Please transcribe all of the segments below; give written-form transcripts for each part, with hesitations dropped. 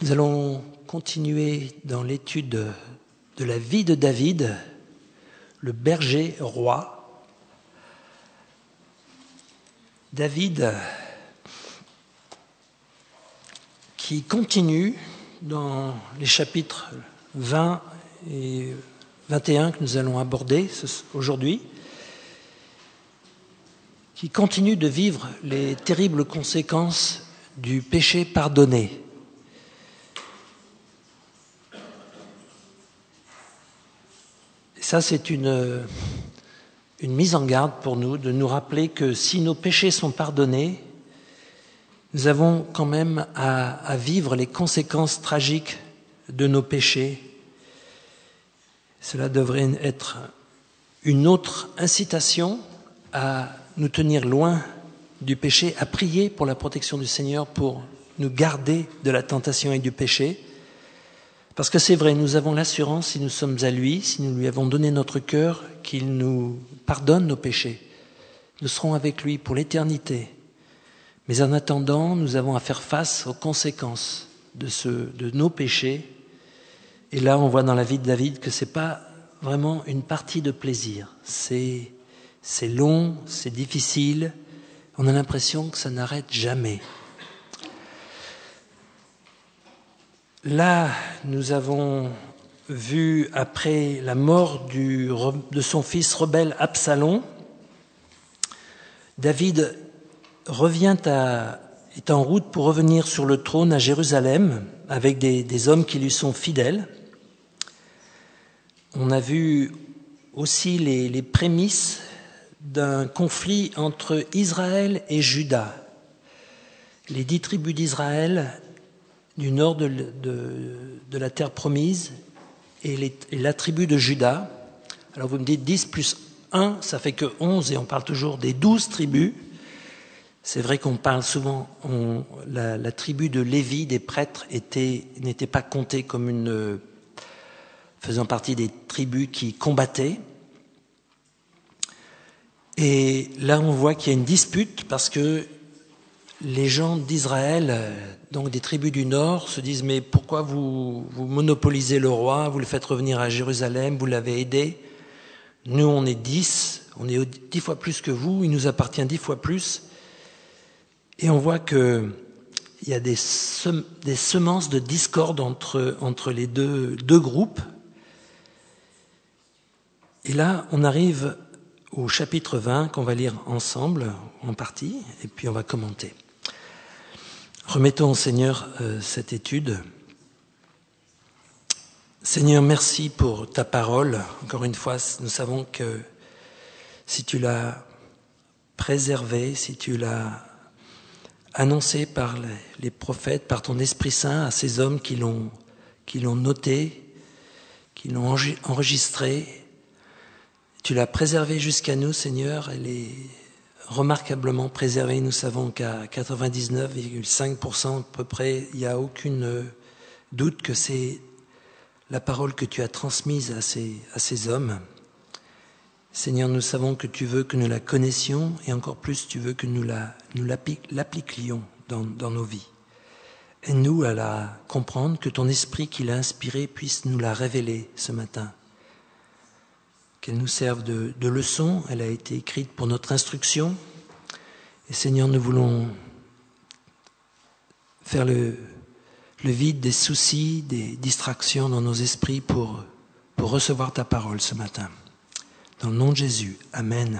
Nous allons continuer dans l'étude de la vie de David, le berger roi. David qui continue dans les chapitres 20 et 21 que nous allons aborder aujourd'hui, qui continue de vivre les terribles conséquences du péché pardonné. Ça, c'est une mise en garde pour nous, de nous rappeler que si nos péchés sont pardonnés, nous avons quand même à vivre les conséquences tragiques de nos péchés. Cela devrait être une autre incitation à nous tenir loin du péché, à prier pour la protection du Seigneur, pour nous garder de la tentation et du péché. Parce que c'est vrai, nous avons l'assurance, si nous sommes à lui, si nous lui avons donné notre cœur, qu'il nous pardonne nos péchés. Nous serons avec lui pour l'éternité. Mais en attendant, nous avons à faire face aux conséquences de nos péchés. Et là, on voit dans la vie de David que ce n'est pas vraiment une partie de plaisir. C'est long, c'est difficile. On a l'impression que ça n'arrête jamais. Là, nous avons vu, après la mort de son fils rebelle Absalom, David est en route pour revenir sur le trône à Jérusalem avec des hommes qui lui sont fidèles. On a vu aussi les prémices d'un conflit entre Israël et Juda. Les 10 tribus d'Israël du nord de la terre promise et la tribu de Juda. Alors vous me dites 10 plus 1, ça fait que 11 et on parle toujours des 12 tribus. C'est vrai qu'on parle souvent, la tribu de Lévi, des prêtres, n'était pas comptée comme faisant partie des tribus qui combattaient. Et là on voit qu'il y a une dispute parce que les gens d'Israël, donc des tribus du Nord, se disent « Mais pourquoi vous monopolisez le roi, vous le faites revenir à Jérusalem, vous l'avez aidé. Nous, on est 10, on est 10 fois plus que vous, il nous appartient 10 fois plus. » Et on voit qu'il y a des semences de discorde entre les deux groupes. Et là, on arrive au chapitre 20 qu'on va lire ensemble, en partie, et puis on va commenter. Remettons au Seigneur cette étude. Seigneur, merci pour ta parole. Encore une fois, nous savons que si tu l'as préservée, si tu l'as annoncée par les prophètes, par ton Esprit Saint, à ces hommes qui l'ont noté, qui l'ont enregistré, tu l'as préservée jusqu'à nous, Seigneur. Elle est remarquablement préservée. Nous savons qu'à 99,5% à peu près, il n'y a aucun doute que c'est la parole que tu as transmise à ces hommes. Seigneur, nous savons que tu veux que nous la connaissions et encore plus, tu veux que nous l'appliquions dans nos vies. Aide-nous à la comprendre, que ton esprit qui l'a inspirée puisse nous la révéler ce matin. Qu'elle nous serve de leçon, elle a été écrite pour notre instruction. Et Seigneur, nous voulons faire le vide des soucis, des distractions dans nos esprits pour recevoir ta parole ce matin. Dans le nom de Jésus, Amen.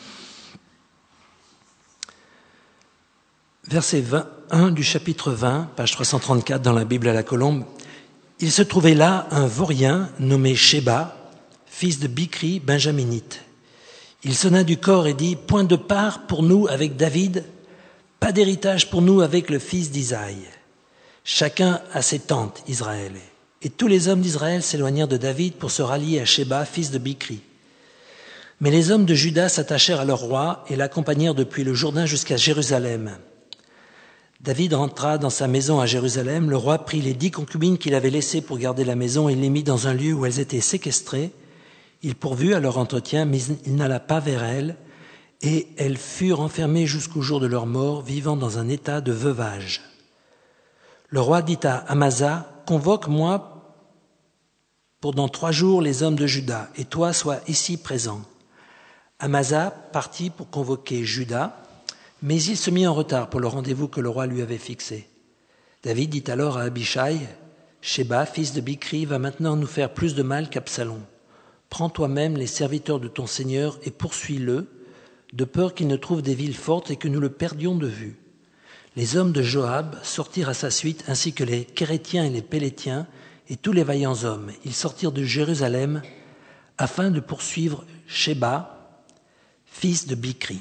Verset 21 du chapitre 20, page 334 dans la Bible à la colombe. Il se trouvait là un vaurien nommé Sheba, fils de Bichri, benjaminite. Il sonna du corps et dit « Point de part pour nous avec David, pas d'héritage pour nous avec le fils d'Isaïe. Chacun a ses tentes, Israël. » Et tous les hommes d'Israël s'éloignèrent de David pour se rallier à Sheba, fils de Bichri. Mais les hommes de Juda s'attachèrent à leur roi et l'accompagnèrent depuis le Jourdain jusqu'à Jérusalem. David rentra dans sa maison à Jérusalem. Le roi prit les 10 concubines qu'il avait laissées pour garder la maison et les mit dans un lieu où elles étaient séquestrées. Il pourvut à leur entretien, mais il n'alla pas vers elles, et elles furent enfermées jusqu'au jour de leur mort, vivant dans un état de veuvage. le roi dit à Amasa, « Convoque-moi pour dans 3 jours les hommes de Juda, et toi sois ici présent. » Amasa partit pour convoquer Juda, mais il se mit en retard pour le rendez-vous que le roi lui avait fixé. David dit alors à Abishai, « Sheba, fils de Bichri, va maintenant nous faire plus de mal qu'Absalom. Prends toi-même les serviteurs de ton Seigneur et poursuis-le, de peur qu'il ne trouve des villes fortes et que nous le perdions de vue. » Les hommes de Joab sortirent à sa suite, ainsi que les Kérétiens et les Pélétiens, et tous les vaillants hommes. Ils sortirent de Jérusalem afin de poursuivre Sheba, fils de Bichri.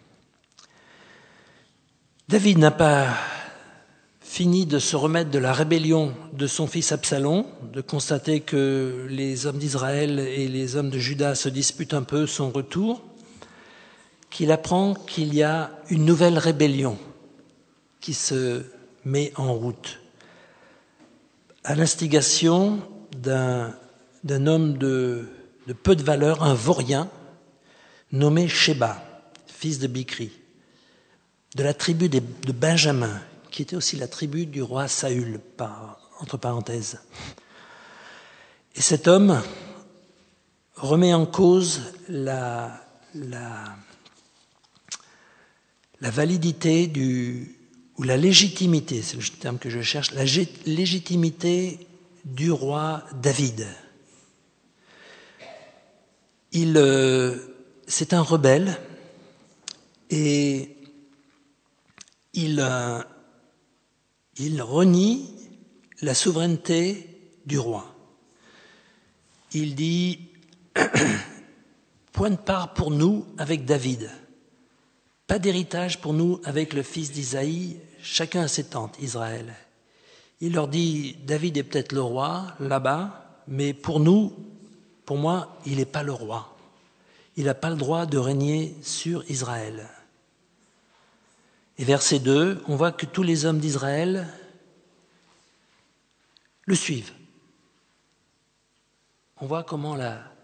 David n'a pas fini de se remettre de la rébellion de son fils Absalom, de constater que les hommes d'Israël et les hommes de Juda se disputent un peu son retour, qu'il apprend qu'il y a une nouvelle rébellion qui se met en route, à l'instigation d'un homme de peu de valeur, un vaurien, nommé Sheba, fils de Bichri, de la tribu de Benjamin, qui était aussi la tribu du roi Saül, entre parenthèses. Et cet homme remet en cause la validité ou la légitimité, c'est le terme que je cherche, la légitimité du roi David. C'est un rebelle et il renie la souveraineté du roi. Il dit « Point de part pour nous avec David, pas d'héritage pour nous avec le fils d'Isaïe, chacun à ses tentes, Israël. » Il leur dit « David est peut-être le roi là-bas, mais pour moi, il n'est pas le roi. Il n'a pas le droit de régner sur Israël. » Et verset 2, on voit que tous les hommes d'Israël le suivent. On voit comment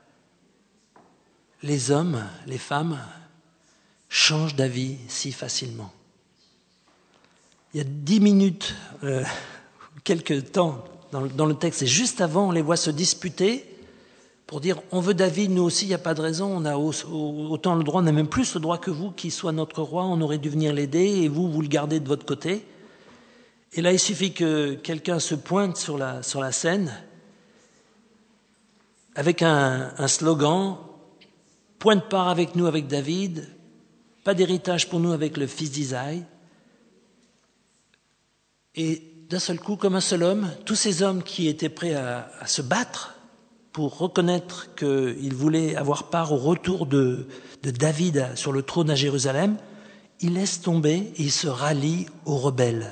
les hommes, les femmes changent d'avis si facilement. Il y a 10 minutes, quelques temps dans le texte, et juste avant, on les voit se disputer pour dire on veut David, nous aussi, il n'y a pas de raison, on a autant le droit, on a même plus le droit que vous qui soit notre roi, on aurait dû venir l'aider et vous le gardez de votre côté. Et là, il suffit que quelqu'un se pointe sur la scène avec un slogan « Point de part avec nous avec David, pas d'héritage pour nous avec le fils d'Isaïe ». Et d'un seul coup, comme un seul homme, tous ces hommes qui étaient prêts à se battre pour reconnaître qu'ils voulaient avoir part au retour de David sur le trône à Jérusalem, ils laissent tomber et ils se rallient aux rebelles.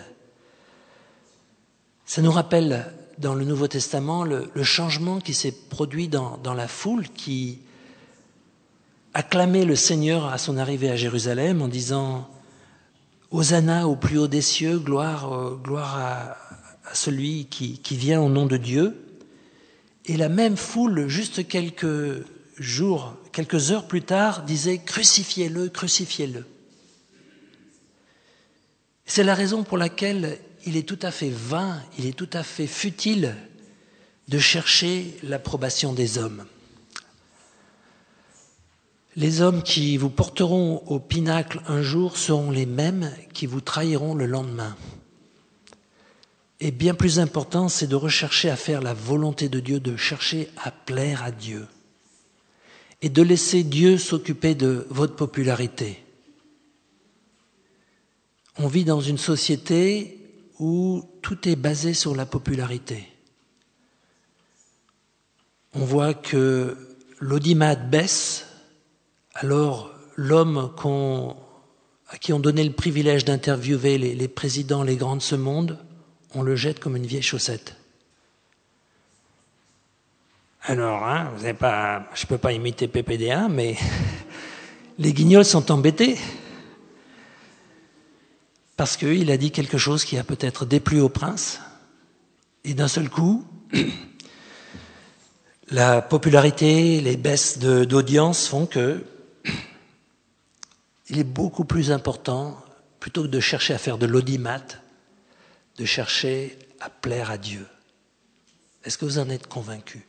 Ça nous rappelle dans le Nouveau Testament le changement qui s'est produit dans la foule qui acclamait le Seigneur à son arrivée à Jérusalem en disant « Hosanna au plus haut des cieux, gloire à celui qui vient au nom de Dieu ». Et la même foule, juste quelques heures plus tard, disait « Crucifiez-le, crucifiez-le ». C'est la raison pour laquelle il est tout à fait vain, il est tout à fait futile de chercher l'approbation des hommes. Les hommes qui vous porteront au pinacle un jour seront les mêmes qui vous trahiront le lendemain. Et bien plus important, c'est de rechercher à faire la volonté de Dieu, de chercher à plaire à Dieu. Et de laisser Dieu s'occuper de votre popularité. On vit dans une société où tout est basé sur la popularité. On voit que l'audimat baisse, alors l'homme à qui on donnait le privilège d'interviewer les présidents, les grands de ce monde, on le jette comme une vieille chaussette. Alors, je ne peux pas imiter PPDA, mais les guignols sont embêtés. Parce qu'il a dit quelque chose qui a peut-être déplu au prince. Et d'un seul coup, la popularité, les baisses d'audience font que il est beaucoup plus important, plutôt que de chercher à faire de l'audimat, de chercher à plaire à Dieu. Est-ce que vous en êtes convaincus?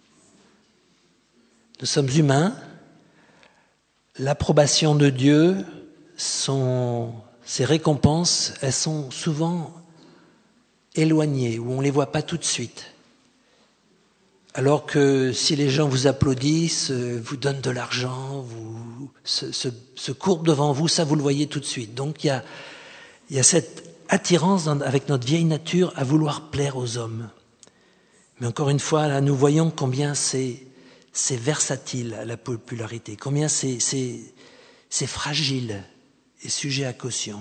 Nous sommes humains. L'approbation de Dieu, ses récompenses, elles sont souvent éloignées, où on ne les voit pas tout de suite. Alors que si les gens vous applaudissent, vous donnent de l'argent, se courbent devant vous, ça vous le voyez tout de suite. Donc il y a cette attirance avec notre vieille nature à vouloir plaire aux hommes. Mais encore une fois, là, nous voyons combien c'est versatile la popularité, combien c'est fragile et sujet à caution.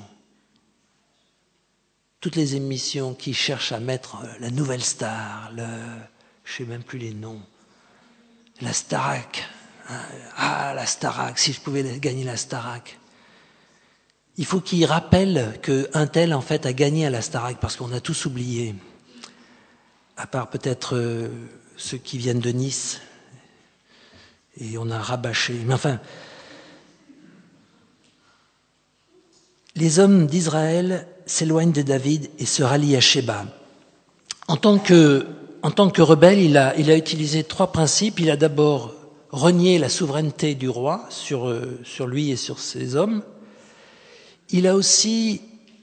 Toutes les émissions qui cherchent à mettre la nouvelle star, je ne sais même plus les noms, la Starac, la Starac, si je pouvais gagner la Starac. Il faut qu'ils rappellent qu'un tel en fait a gagné à la Starac parce qu'on a tous oublié, à part peut-être ceux qui viennent de Nice, et on a rabâché. Mais enfin, les hommes d'Israël s'éloignent de David et se rallient à Sheba. En tant que rebelle, il a utilisé 3 principes. Il a d'abord renié la souveraineté du roi sur lui et sur ses hommes. Il a aussi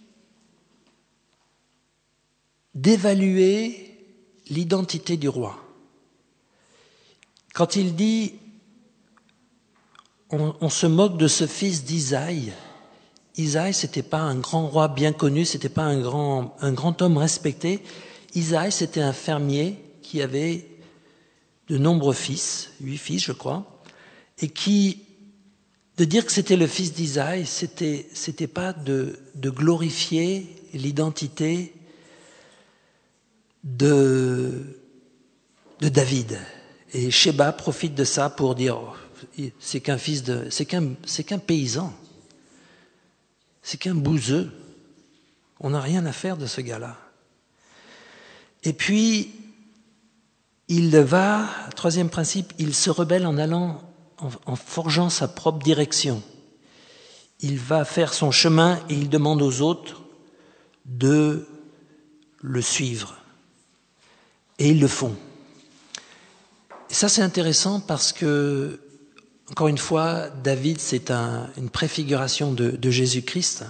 dévalué l'identité du roi. Quand il dit on se moque de ce fils d'Isaïe. Isaïe, c'était pas un grand roi bien connu, c'était pas un grand homme respecté. Isaïe, c'était un fermier qui avait de nombreux fils, 8 fils, je crois, et de dire que c'était le fils d'Isaïe, c'était pas de glorifier l'identité de David. Et Sheba profite de ça pour dire c'est qu'un paysan, c'est qu'un bouseux. On n'a rien à faire de ce gars-là. Et puis, troisième principe, il se rebelle en forgeant sa propre direction. Il va faire son chemin et il demande aux autres de le suivre. Et ils le font. Et ça, c'est intéressant parce que, encore une fois, David, c'est une préfiguration de Jésus-Christ.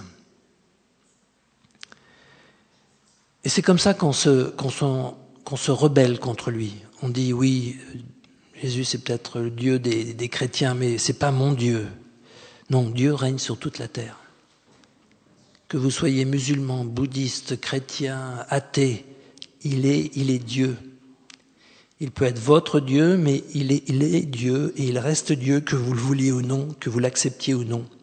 Et c'est comme ça qu'on se rebelle contre lui. On dit, oui, Jésus, c'est peut-être le Dieu des chrétiens, mais c'est pas mon Dieu. Non, Dieu règne sur toute la terre. Que vous soyez musulman, bouddhiste, chrétien, athée, il est Dieu. Il peut être votre Dieu, mais il est Dieu et il reste Dieu, que vous le vouliez ou non, que vous l'acceptiez ou non.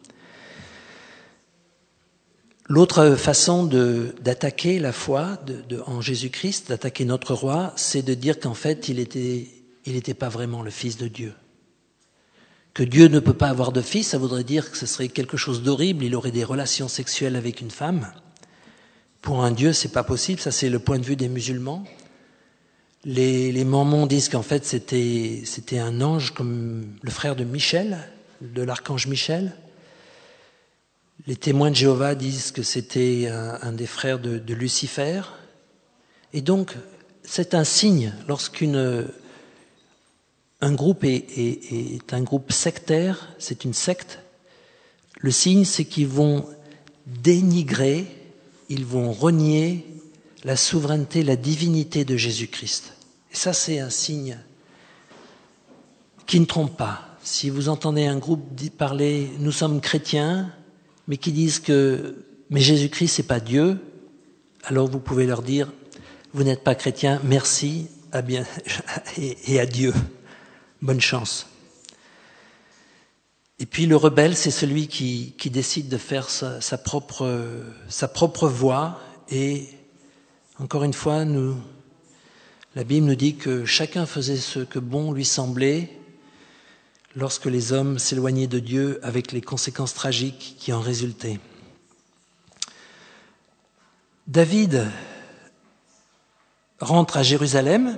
L'autre façon d'attaquer la foi en Jésus-Christ, d'attaquer notre roi, c'est de dire qu'en fait, il était pas vraiment le Fils de Dieu. Que Dieu ne peut pas avoir de fils, ça voudrait dire que ce serait quelque chose d'horrible, il aurait des relations sexuelles avec une femme. Pour un Dieu, c'est pas possible, ça c'est le point de vue des musulmans. Les mormons disent qu'en fait c'était un ange comme le frère de Michel, de l'archange Michel. Les témoins de Jéhovah disent que c'était un des frères de Lucifer. Et donc c'est un signe lorsqu'un groupe est un groupe sectaire, c'est une secte. Le signe, c'est qu'ils vont dénigrer, ils vont renier la souveraineté, la divinité de Jésus-Christ. Et ça, c'est un signe qui ne trompe pas. Si vous entendez un groupe parler « nous sommes chrétiens », mais qui disent que « mais Jésus-Christ, c'est pas Dieu », alors vous pouvez leur dire « vous n'êtes pas chrétien, merci, à bien et adieu, bonne chance ». Et puis le rebelle, c'est celui qui décide de faire sa propre voie. Et encore une fois, la Bible nous dit que chacun faisait ce que bon lui semblait lorsque les hommes s'éloignaient de Dieu, avec les conséquences tragiques qui en résultaient. David rentre à Jérusalem.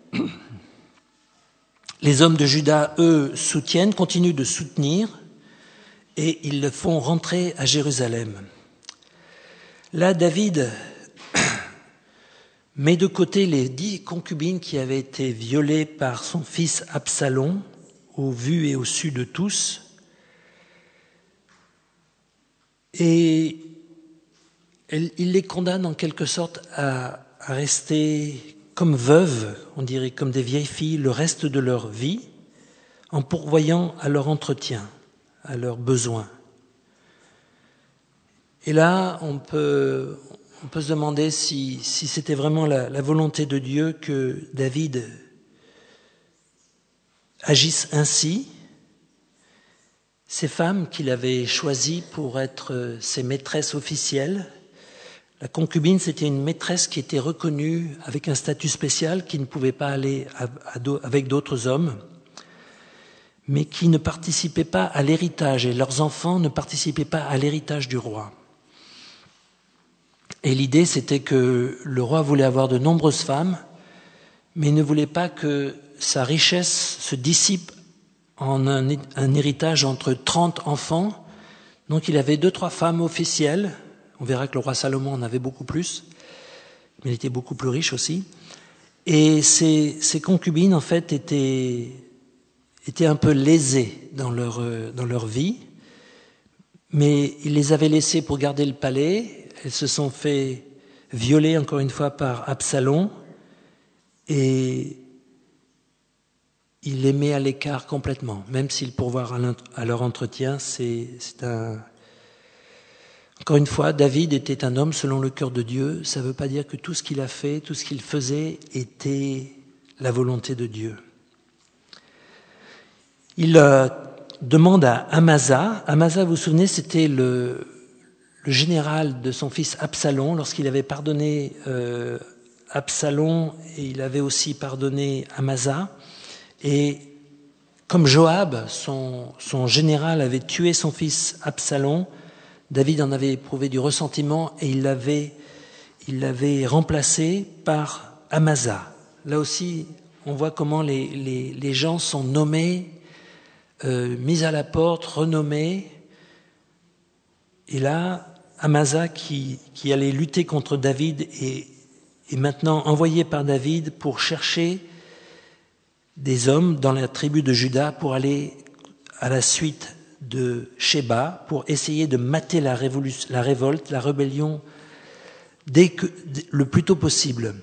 Les hommes de Juda, eux, continuent de soutenir, et ils le font rentrer à Jérusalem. Là, David met de côté les 10 concubines qui avaient été violées par son fils Absalom, au vu et au su de tous, et il les condamne en quelque sorte à rester comme veuves, on dirait comme des vieilles filles, le reste de leur vie, en pourvoyant à leur entretien, à leurs besoins. Et là, on peut se demander si c'était vraiment la volonté de Dieu que David agisse ainsi. Ces femmes qu'il avait choisies pour être ses maîtresses officielles. La concubine, c'était une maîtresse qui était reconnue avec un statut spécial, qui ne pouvait pas aller avec d'autres hommes, mais qui ne participait pas à l'héritage, et leurs enfants ne participaient pas à l'héritage du roi. Et l'idée, c'était que le roi voulait avoir de nombreuses femmes, mais il ne voulait pas que sa richesse se dissipe en un héritage entre 30 enfants. Donc il avait 2-3 femmes officielles. On verra que le roi Salomon en avait beaucoup plus, mais il était beaucoup plus riche aussi. Et ces concubines, en fait, étaient un peu lésées dans leur vie, mais il les avait laissées pour garder le palais. Elles se sont fait violer, encore une fois, par Absalom, et il les met à l'écart complètement, même si le pourvoir à leur entretien, c'est un... Encore une fois, David était un homme selon le cœur de Dieu. Ça ne veut pas dire que tout ce qu'il a fait, tout ce qu'il faisait était la volonté de Dieu. Il demande à Amasa. Amasa, vous vous souvenez, c'était le général de son fils Absalom, lorsqu'il avait pardonné Absalom, et il avait aussi pardonné Amasa. Et comme Joab, son général, avait tué son fils Absalom, David en avait éprouvé du ressentiment et il l'avait remplacé par Amasa. Là aussi, on voit comment les gens sont nommés, mis à la porte, renommés. Et là, Amasa, qui allait lutter contre David, est maintenant envoyé par David pour chercher des hommes dans la tribu de Juda pour aller à la suite de Sheba, pour essayer de mater la révolte, la rébellion, le plus tôt possible.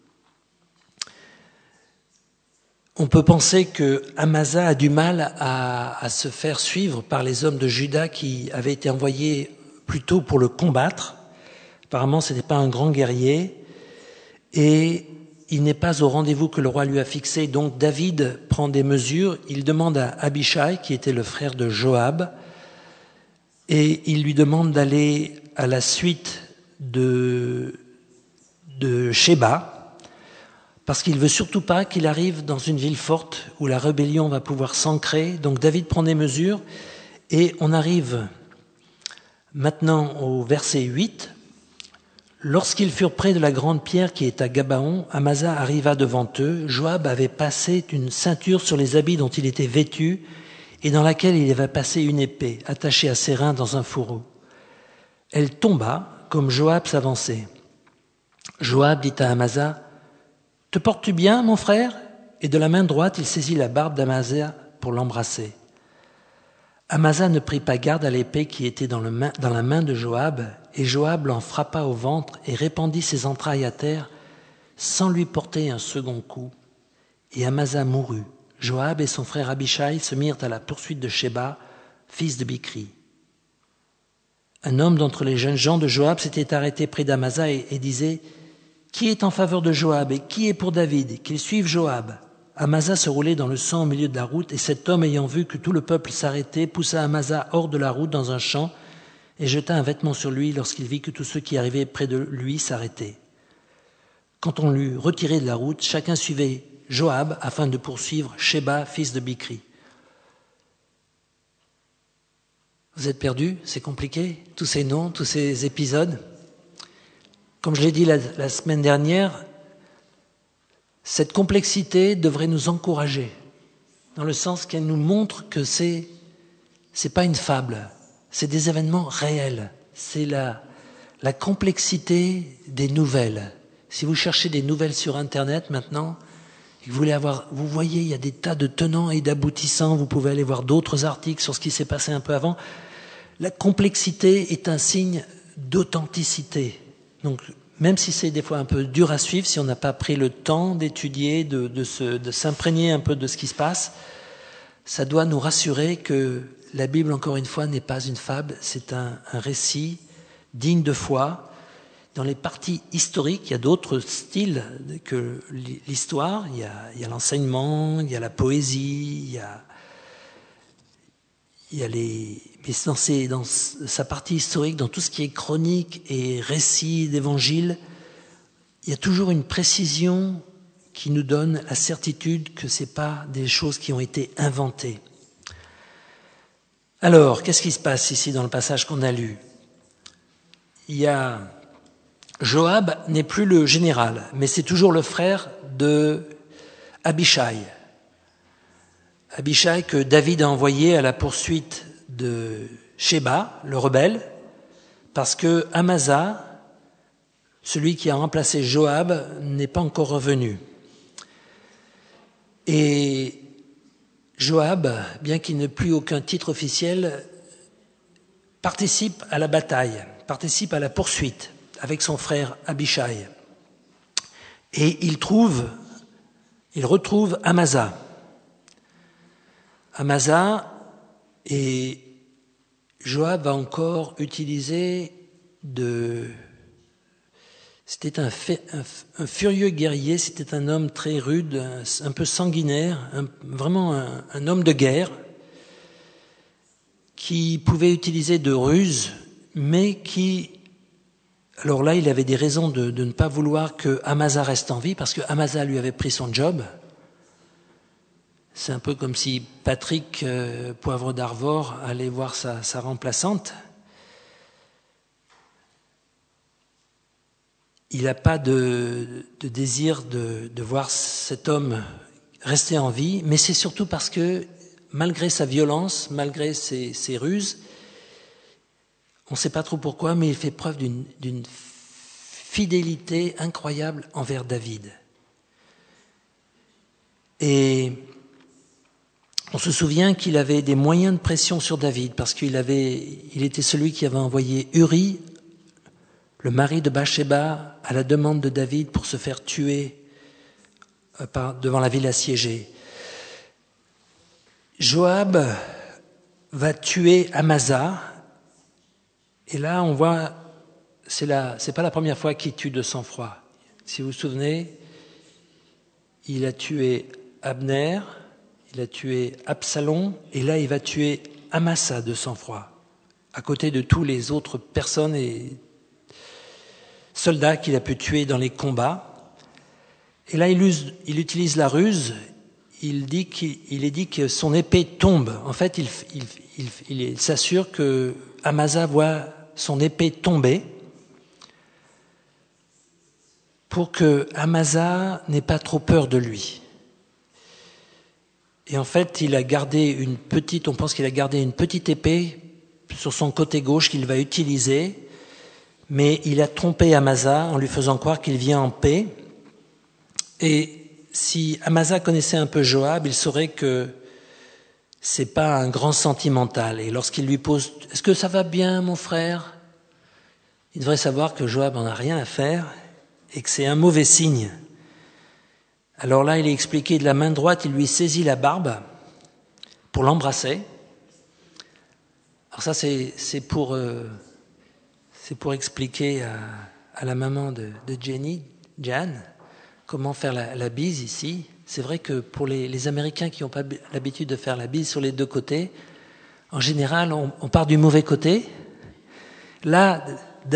On peut penser que Amasa a du mal à se faire suivre par les hommes de Juda qui avaient été envoyés plutôt pour le combattre. Apparemment, ce n'était pas un grand guerrier et il n'est pas au rendez-vous que le roi lui a fixé. Donc David prend des mesures. Il demande à Abishai, qui était le frère de Joab, et il lui demande d'aller à la suite de Sheba, parce qu'il ne veut surtout pas qu'il arrive dans une ville forte où la rébellion va pouvoir s'ancrer. Donc David prend des mesures et on arrive maintenant au verset 8. Lorsqu'ils furent près de la grande pierre qui est à Gabaon, Amasa arriva devant eux. Joab avait passé une ceinture sur les habits dont il était vêtu et dans laquelle il avait passé une épée, attachée à ses reins dans un fourreau. Elle tomba comme Joab s'avançait. Joab dit à Amasa, « Te portes-tu bien, mon frère ?» Et de la main droite, il saisit la barbe d'Amasa pour l'embrasser. Amasa ne prit pas garde à l'épée qui était dans la main de Joab, et Joab l'en frappa au ventre et répandit ses entrailles à terre sans lui porter un second coup. Et Amasa mourut. Joab et son frère Abishai se mirent à la poursuite de Sheba, fils de Bichri. Un homme d'entre les jeunes gens de Joab s'était arrêté près d'Amasa et disait « Qui est en faveur de Joab et qui est pour David? Qu'il suive Joab !» Amasa se roulait dans le sang au milieu de la route, et cet homme, ayant vu que tout le peuple s'arrêtait, poussa Amasa hors de la route dans un champ et jeta un vêtement sur lui lorsqu'il vit que tous ceux qui arrivaient près de lui s'arrêtaient. Quand on l'eut retiré de la route, chacun suivait Joab afin de poursuivre Sheba, fils de Bichri. Vous êtes perdus? C'est compliqué? Tous ces noms, tous ces épisodes? Comme je l'ai dit la semaine dernière, cette complexité devrait nous encourager, dans le sens qu'elle nous montre que c'est pas une fable, c'est des événements réels, c'est la complexité des nouvelles. Si vous cherchez des nouvelles sur Internet maintenant, et que vous voyez, il y a des tas de tenants et d'aboutissants, vous pouvez aller voir d'autres articles sur ce qui s'est passé un peu avant. La complexité est un signe d'authenticité. Donc, même si c'est des fois un peu dur à suivre, si on n'a pas pris le temps d'étudier, de s'imprégner un peu de ce qui se passe, ça doit nous rassurer que la Bible, encore une fois, n'est pas une fable, c'est un récit digne de foi. Dans les parties historiques, il y a d'autres styles que l'histoire. Il y a l'enseignement, il y a la poésie, mais dans sa partie historique, dans tout ce qui est chronique et récit d'évangile, il y a toujours une précision qui nous donne la certitude que ce n'est pas des choses qui ont été inventées. Alors, qu'est-ce qui se passe ici dans le passage qu'on a lu ? Joab n'est plus le général, mais c'est toujours le frère de Abishai. Abishai que David a envoyé à la poursuite de Sheba, le rebelle, parce que Amasa, celui qui a remplacé Joab, n'est pas encore revenu. Et Joab, bien qu'il n'ait plus aucun titre officiel, participe à la bataille, participe à la poursuite avec son frère Abishai. Et il retrouve Amasa. Amasa, et Joab va encore utiliser C'était un furieux guerrier, c'était un homme très rude, un peu sanguinaire, vraiment un homme de guerre qui pouvait utiliser de ruses, mais alors là, il avait des raisons de ne pas vouloir que Amasa reste en vie, parce que Amasa lui avait pris son job. C'est un peu comme si Patrick Poivre d'Arvor allait voir sa remplaçante. Il n'a pas de désir de voir cet homme rester en vie, mais c'est surtout parce que, malgré sa violence, malgré ses ruses, on ne sait pas trop pourquoi, mais il fait preuve d'une fidélité incroyable envers David. Et on se souvient qu'il avait des moyens de pression sur David, parce qu'il était celui qui avait envoyé Uri, le mari de Bathsheba, à la demande de David pour se faire tuer devant la ville assiégée. Joab va tuer Amasa, et là on voit, c'est pas la première fois qu'il tue de sang-froid. Si vous vous souvenez, il a tué Abner, il a tué Absalom, et là il va tuer Amasa de sang-froid, à côté de tous les autres personnes et soldats qu'il a pu tuer dans les combats. Et là il utilise la ruse, il est dit que son épée tombe. En fait, il s'assure que Amasa voit son épée tomber pour que Amasa n'ait pas trop peur de lui. Et en fait, on pense qu'il a gardé une petite épée sur son côté gauche qu'il va utiliser, mais il a trompé Amasa en lui faisant croire qu'il vient en paix. Et si Amasa connaissait un peu Joab, il saurait que c'est pas un grand sentimental. Et lorsqu'il lui pose « Est-ce que ça va bien, mon frère ?» il devrait savoir que Joab n'en a rien à faire et que c'est un mauvais signe. Alors là, il est expliqué de la main droite, il lui saisit la barbe pour l'embrasser. Alors ça, c'est pour expliquer à la maman de Jenny, Jan, comment faire la bise ici. C'est vrai que pour les Américains qui n'ont pas l'habitude de faire la bise sur les deux côtés, en général, on part du mauvais côté. Là,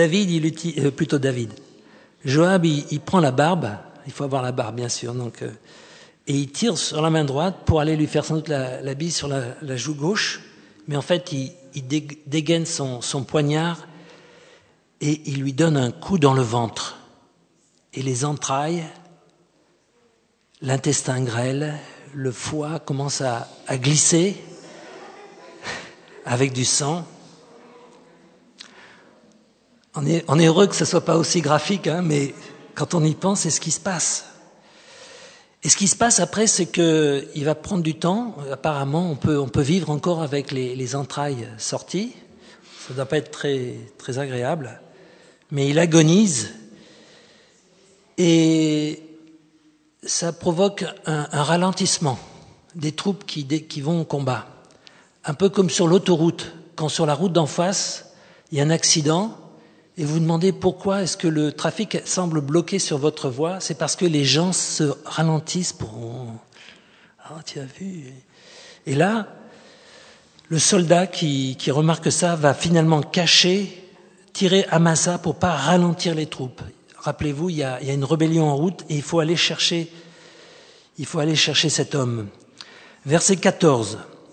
Joab, il prend la barbe, il faut avoir la barbe bien sûr, et il tire sur la main droite pour aller lui faire sans doute la bise sur la joue gauche, mais en fait, il dégaine son poignard et il lui donne un coup dans le ventre. Et les entrailles, l'intestin grêle, le foie commence à glisser avec du sang. On est heureux que ce ne soit pas aussi graphique, mais quand on y pense, c'est ce qui se passe. Et ce qui se passe après, c'est qu'il va prendre du temps. Apparemment, on peut vivre encore avec les entrailles sorties. Ça ne doit pas être très, très agréable. Mais il agonise. Et ça provoque un ralentissement des troupes qui vont au combat. Un peu comme sur l'autoroute. Quand sur la route d'en face, il y a un accident, et vous vous demandez pourquoi est-ce que le trafic semble bloqué sur votre voie, c'est parce que les gens se ralentissent pour... Ah, tu as vu. Et là, le soldat qui remarque ça va finalement tirer à Massa pour pas ralentir les troupes. Rappelez-vous, il y a une rébellion en route et il faut aller chercher cet homme. Verset 14.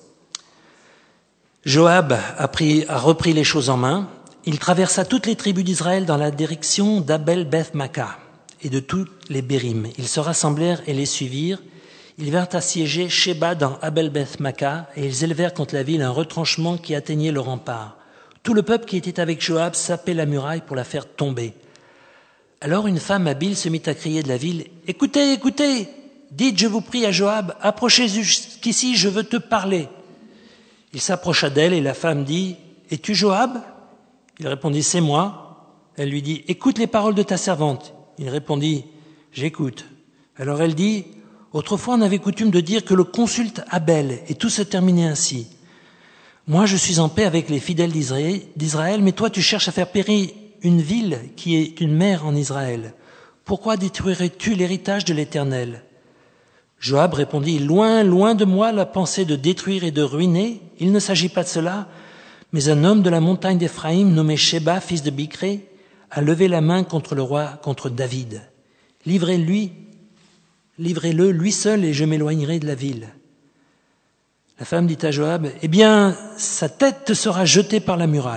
Joab a repris les choses en main. Il traversa toutes les tribus d'Israël dans la direction d'Abel-Beth-Maca et de tous les Bérim. Ils se rassemblèrent et les suivirent. Ils vinrent assiéger Sheba dans Abel-Beth-Maca et ils élevèrent contre la ville un retranchement qui atteignait le rempart. Tout le peuple qui était avec Joab sapait la muraille pour la faire tomber. Alors une femme habile se mit à crier de la ville « Écoutez, écoutez, dites, je vous prie à Joab, approchez jusqu'ici, je veux te parler. » Il s'approcha d'elle et la femme dit « Es-tu Joab ?» Il répondit « C'est moi. » Elle lui dit « Écoute les paroles de ta servante. » Il répondit « J'écoute. » Alors elle dit « Autrefois on avait coutume de dire que le consulte Abel et tout se terminait ainsi. Moi je suis en paix avec les fidèles d'Israël, mais toi tu cherches à faire périr une ville qui est une mère en Israël. Pourquoi détruirais-tu l'héritage de l'Éternel ?» Joab répondit « Loin, loin de moi la pensée de détruire et de ruiner. Il ne s'agit pas de cela. Mais un homme de la montagne d'Éphraïm, nommé Sheba, fils de Bicré, a levé la main contre le roi, contre David. Livrez-le, lui seul, et je m'éloignerai de la ville. » La femme dit à Joab, « Eh bien, sa tête te sera jetée par la muraille. »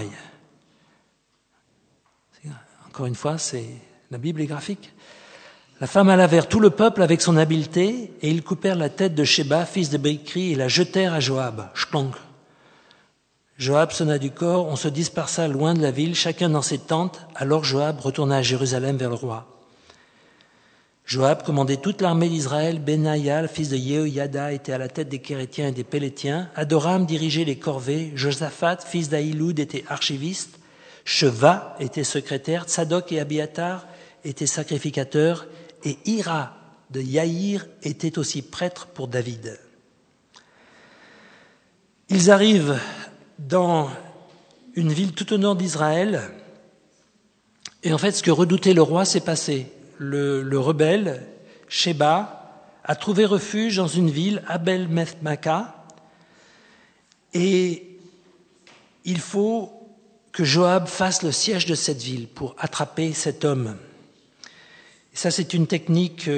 Encore une fois, la Bible est graphique. La femme alla vers tout le peuple avec son habileté, et ils coupèrent la tête de Sheba, fils de Bicri, et la jetèrent à Joab. Shplonk. Joab sonna du corps, on se dispersa loin de la ville, chacun dans ses tentes. Alors Joab retourna à Jérusalem vers le roi. Joab commandait toute l'armée d'Israël. Benaïa, fils de Yehoyada, était à la tête des Kérétiens et des Pélétiens. Adoram dirigeait les corvées. Josaphat, fils d'Ahiloud, était archiviste. Sheva était secrétaire. Tsadok et Abiatar étaient sacrificateurs. Et Ira de Yaïr était aussi prêtre pour David. Ils arrivent dans une ville tout au nord d'Israël. Et en fait, ce que redoutait le roi s'est passé. Le rebelle, Sheba, a trouvé refuge dans une ville, Abel-Beth-Maca, et il faut que Joab fasse le siège de cette ville pour attraper cet homme. Et ça, c'est une technique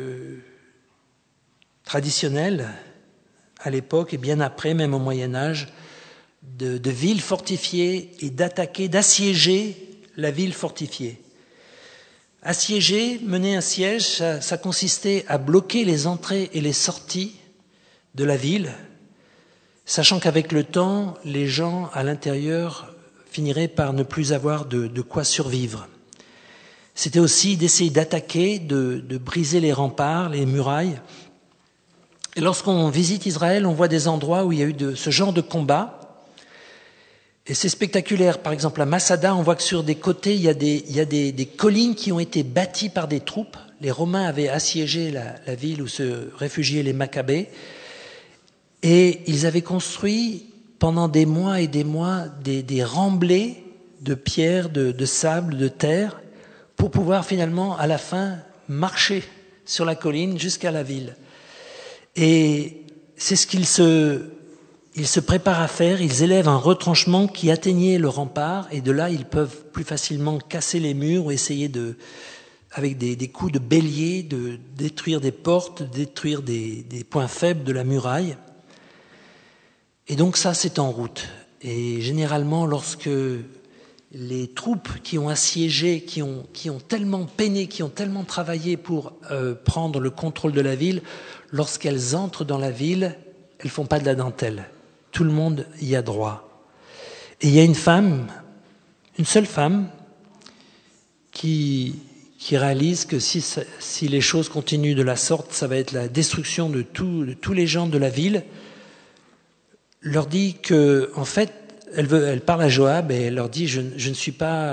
traditionnelle à l'époque et bien après, même au Moyen-Âge, de villes fortifiées et d'assiéger la ville fortifiée. Assiéger, mener un siège, ça consistait à bloquer les entrées et les sorties de la ville, sachant qu'avec le temps, les gens à l'intérieur finiraient par ne plus avoir de quoi survivre. C'était aussi d'essayer d'attaquer, de briser les remparts, les murailles. Et lorsqu'on visite Israël, on voit des endroits où il y a eu ce genre de combat. Et c'est spectaculaire. Par exemple, à Masada, on voit que sur des côtés, il y a des collines qui ont été bâties par des troupes. Les Romains avaient assiégé la ville où se réfugiaient les Maccabées. Et ils avaient construit pendant des mois et des mois des remblais de pierres, de sable, de terre, pour pouvoir finalement, à la fin, marcher sur la colline jusqu'à la ville. Et c'est ce qu'ils se préparent à faire. Ils élèvent un retranchement qui atteignait le rempart, et de là, ils peuvent plus facilement casser les murs ou essayer avec des coups de bélier, de détruire des portes, de détruire des points faibles de la muraille. Et donc ça, c'est en route. Et généralement, lorsque les troupes qui ont assiégé, qui ont tellement peiné, qui ont tellement travaillé pour prendre le contrôle de la ville, lorsqu'elles entrent dans la ville, elles font pas de la dentelle. Tout le monde y a droit. Et il y a une seule femme, qui qui réalisent que si les choses continuent de la sorte, ça va être la destruction de tous les gens de la ville, leur dit que, en fait, elle parle à Joab et elle leur dit je suis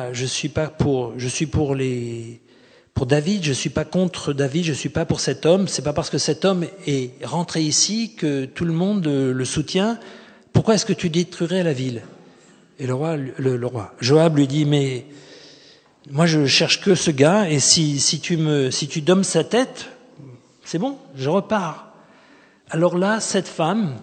pour David, je suis pas contre David, je suis pas pour cet homme, c'est pas parce que cet homme est rentré ici que tout le monde le soutient. Pourquoi est-ce que tu détruirais la ville? Et le roi Joab lui dit mais moi je cherche que ce gars et si tu dommes sa tête, c'est bon, je repars. Alors là, cette femme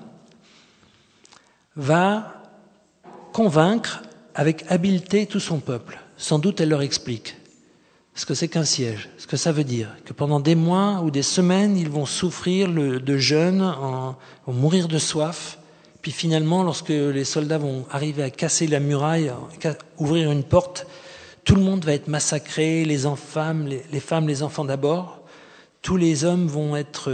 va convaincre avec habileté tout son peuple. Sans doute elle leur explique ce que c'est qu'un siège, ce que ça veut dire, que pendant des mois ou des semaines, ils vont souffrir de jeûne, vont mourir de soif. Puis finalement, lorsque les soldats vont arriver à casser la muraille, ouvrir une porte, tout le monde va être massacré, les femmes, les enfants d'abord. Tous les hommes vont être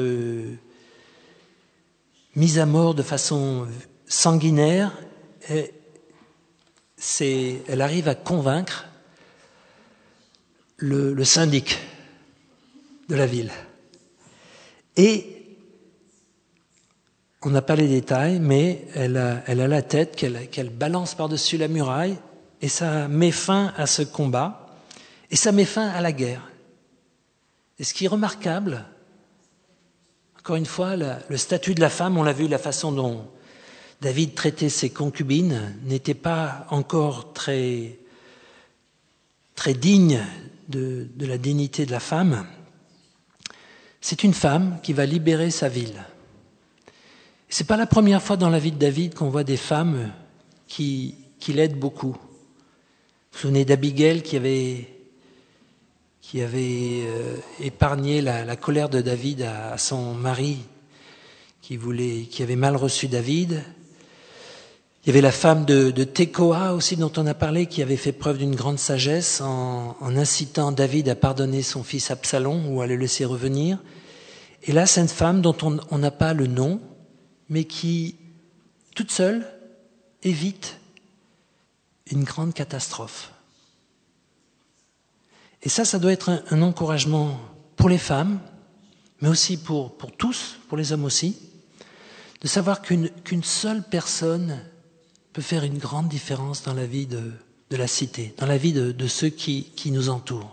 mis à mort de façon sanguinaire. Et elle arrive à convaincre le syndic de la ville. Et on n'a pas les détails, mais elle a la tête qu'elle balance par-dessus la muraille et ça met fin à ce combat et ça met fin à la guerre. Et ce qui est remarquable, encore une fois, le statut de la femme, on l'a vu, la façon dont David traitait ses concubines n'était pas encore très digne de la dignité de la femme. C'est une femme qui va libérer sa ville. C'est pas la première fois dans la vie de David qu'on voit des femmes qui l'aident beaucoup. Vous vous souvenez d'Abigail qui avait épargné la colère de David à son mari qui avait mal reçu David. Il y avait la femme de Tekoa aussi dont on a parlé qui avait fait preuve d'une grande sagesse en incitant David à pardonner son fils Absalom ou à le laisser revenir. Et là, c'est une femme dont on n'a pas le nom, mais qui, toute seule, évite une grande catastrophe. Et ça doit être un encouragement pour les femmes, mais aussi pour tous, pour les hommes aussi, de savoir qu'une seule personne peut faire une grande différence dans la vie de la cité, dans la vie de ceux qui nous entourent.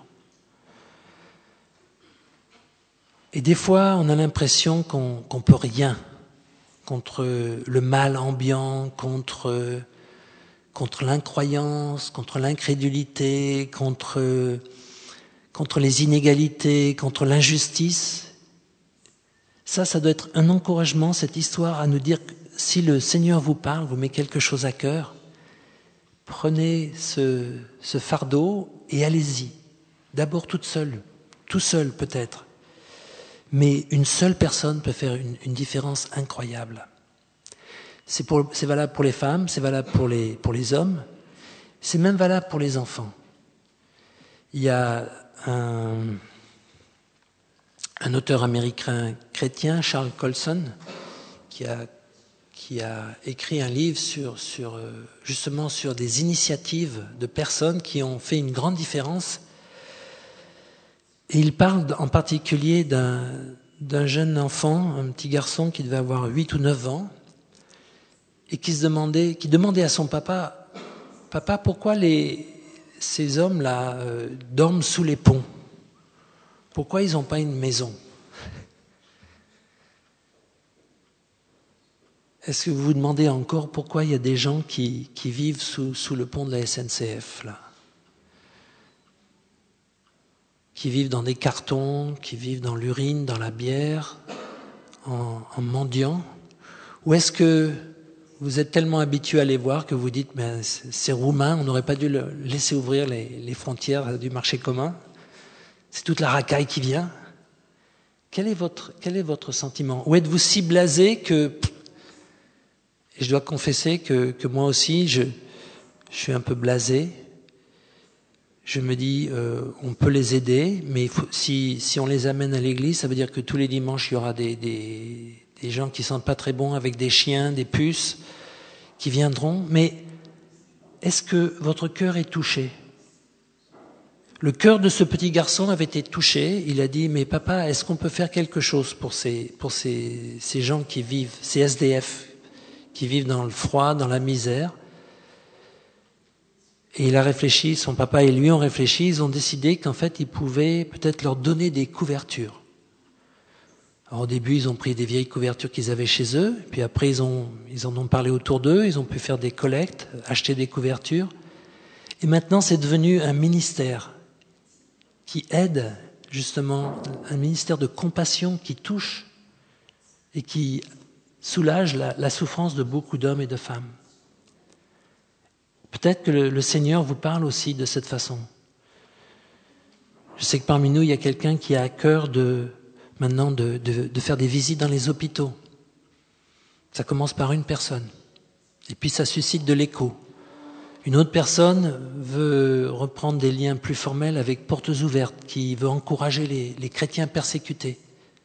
Et des fois, on a l'impression qu'on peut rien contre le mal ambiant, contre l'incroyance, contre l'incrédulité, contre les inégalités, contre l'injustice. Ça doit être un encouragement, cette histoire, à nous dire que si le Seigneur vous parle, vous met quelque chose à cœur, prenez ce fardeau et allez-y. D'abord toute seule, tout seul peut-être. Mais une seule personne peut faire une différence incroyable. C'est valable pour les femmes, c'est valable pour les hommes, c'est même valable pour les enfants. Il y a un auteur américain chrétien, Charles Colson, qui a écrit un livre justement sur des initiatives de personnes qui ont fait une grande différence. Et il parle en particulier d'un jeune enfant, un petit garçon qui devait avoir 8 ou 9 ans, et qui demandait à son papa, « Papa, pourquoi ces hommes-là dorment sous les ponts? Pourquoi ils n'ont pas une maison ?» Est-ce que vous vous demandez encore pourquoi il y a des gens qui vivent sous le pont de la SNCF, là? Qui vivent dans des cartons, qui vivent dans l'urine, dans la bière, en mendiant? Ou est-ce que vous êtes tellement habitué à les voir que vous dites « c'est roumain, on n'aurait pas dû laisser ouvrir les frontières du marché commun. C'est toute la racaille qui vient. » Quel est votre sentiment? Ou êtes-vous si blasé que... Et je dois confesser que moi aussi, je suis un peu blasé. Je me dis, on peut les aider, mais si on les amène à l'église, ça veut dire que tous les dimanches, il y aura des gens qui sentent pas très bon avec des chiens, des puces, qui viendront. Mais est-ce que votre cœur est touché? Le cœur de ce petit garçon avait été touché. Il a dit, mais papa, est-ce qu'on peut faire quelque chose pour ces gens qui vivent, ces SDF, qui vivent dans le froid, dans la misère? Et il a réfléchi, son papa et lui ont réfléchi, ils ont décidé qu'en fait, ils pouvaient peut-être leur donner des couvertures. Alors au début, ils ont pris des vieilles couvertures qu'ils avaient chez eux, puis après, ils en ont parlé autour d'eux, ils ont pu faire des collectes, acheter des couvertures. Et maintenant, c'est devenu un ministère qui aide, justement, un ministère de compassion qui touche et qui soulage la souffrance de beaucoup d'hommes et de femmes. Peut-être que le Seigneur vous parle aussi de cette façon. Je sais que parmi nous, il y a quelqu'un qui a à cœur maintenant de faire des visites dans les hôpitaux. Ça commence par une personne. Et puis ça suscite de l'écho. Une autre personne veut reprendre des liens plus formels avec Portes Ouvertes, qui veut encourager les chrétiens persécutés.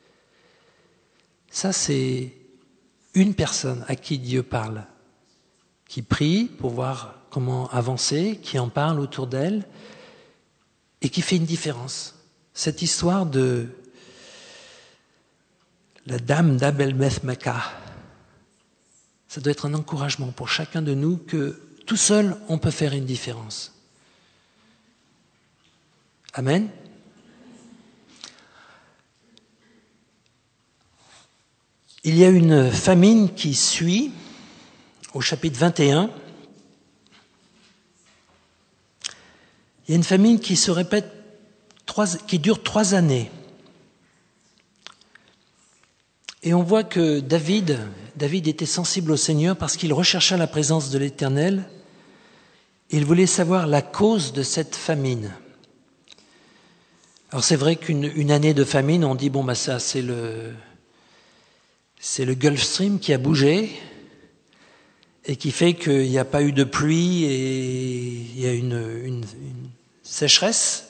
Ça, c'est une personne à qui Dieu parle, qui prie pour voir comment avancer, qui en parle autour d'elle et qui fait une différence. Cette histoire de la dame d'Abel Beth Makkah, ça doit être un encouragement pour chacun de nous que tout seul, on peut faire une différence. Amen. Il y a une famine qui suit au chapitre 21. Il y a une famine qui se répète, qui dure 3 années. Et on voit que David était sensible au Seigneur parce qu'il rechercha la présence de l'Éternel. Il voulait savoir la cause de cette famine. Alors c'est vrai qu'une année de famine, on dit ça c'est le Gulf Stream qui a bougé et qui fait qu'il n'y a pas eu de pluie et il y a une sécheresse.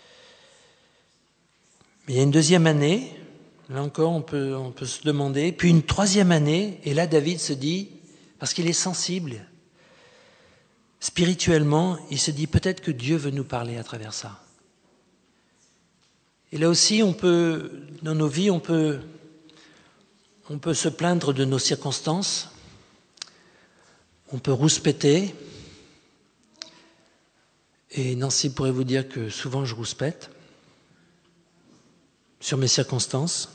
Mais il y a une deuxième année. Là encore, on peut se demander. Puis une 3e année, et là, David se dit, parce qu'il est sensible, spirituellement, il se dit peut-être que Dieu veut nous parler à travers ça. Et là aussi, dans nos vies, on peut se plaindre de nos circonstances, on peut rouspéter, et Nancy pourrait vous dire que souvent je rouspète sur mes circonstances.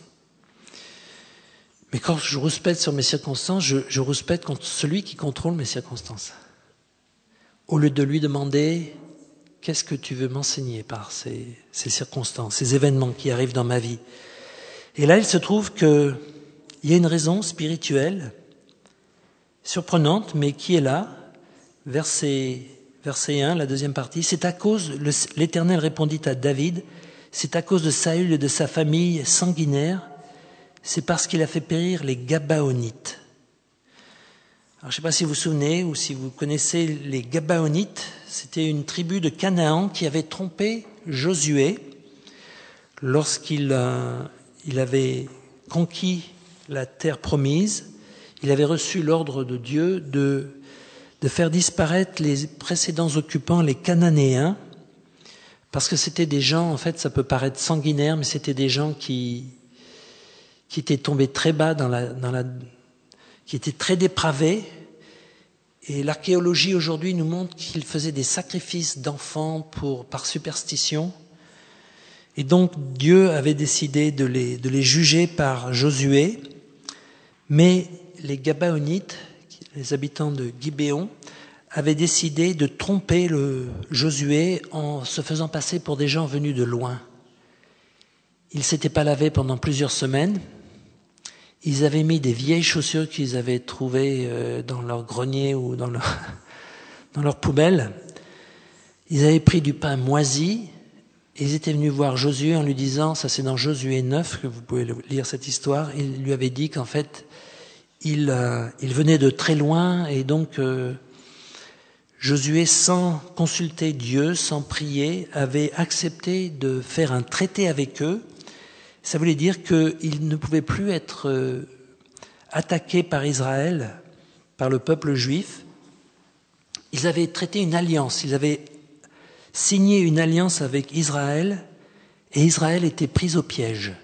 Mais quand je rouspète sur mes circonstances, je rouspète contre celui qui contrôle mes circonstances. Au lieu de lui demander « Qu'est-ce que tu veux m'enseigner par ces circonstances, ces événements qui arrivent dans ma vie ?» Et là, il se trouve qu'il y a une raison spirituelle, surprenante, mais qui est là. Verset 1, la deuxième partie. « C'est à cause, l'Éternel répondit à David, c'est à cause de Saül et de sa famille sanguinaire, c'est parce qu'il a fait périr les Gabaonites. » Alors, je ne sais pas si vous vous souvenez ou si vous connaissez les Gabaonites. C'était une tribu de Canaan qui avait trompé Josué lorsqu'il avait conquis la terre promise. Il avait reçu l'ordre de Dieu de faire disparaître les précédents occupants, les Cananéens, parce que c'était des gens, en fait, ça peut paraître sanguinaire, mais c'était des gens qui étaient tombés très bas qui étaient très dépravés. Et l'archéologie aujourd'hui nous montre qu'ils faisaient des sacrifices d'enfants par superstition. Et donc Dieu avait décidé de les juger par Josué. Mais les Gabaonites, les habitants de Gibéon, avaient décidé de tromper Josué en se faisant passer pour des gens venus de loin. Ils ne s'étaient pas lavés pendant plusieurs semaines. Ils avaient mis des vieilles chaussures qu'ils avaient trouvées dans leur grenier ou dans leur poubelle. Ils avaient pris du pain moisi et ils étaient venus voir Josué en lui disant, ça c'est dans Josué 9 que vous pouvez lire cette histoire, il lui avait dit qu'en fait il venait de très loin et donc Josué, sans consulter Dieu, sans prier, avait accepté de faire un traité avec eux. Ça voulait dire qu'ils ne pouvaient plus être attaqués par Israël, par le peuple juif. Ils avaient traité une alliance, ils avaient signé une alliance avec Israël et Israël était pris au piège.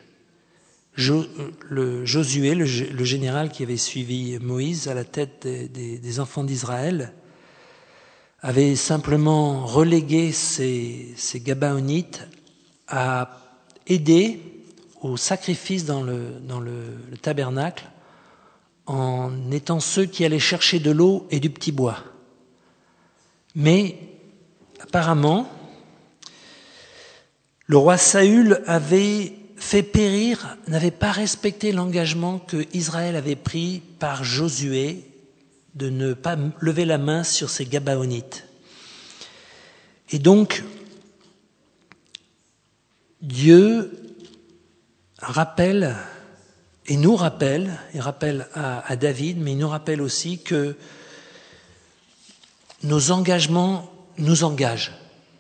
Josué, le général qui avait suivi Moïse à la tête des enfants d'Israël, avait simplement relégué ces Gabaonites à aider au sacrifice dans le tabernacle en étant ceux qui allaient chercher de l'eau et du petit bois. Mais apparemment, le roi Saül avait fait périr, n'avait pas respecté l'engagement que Israël avait pris par Josué de ne pas lever la main sur ces Gabaonites. Et donc, Dieu rappelle, et nous rappelle, il rappelle à David, mais il nous rappelle aussi que nos engagements nous engagent.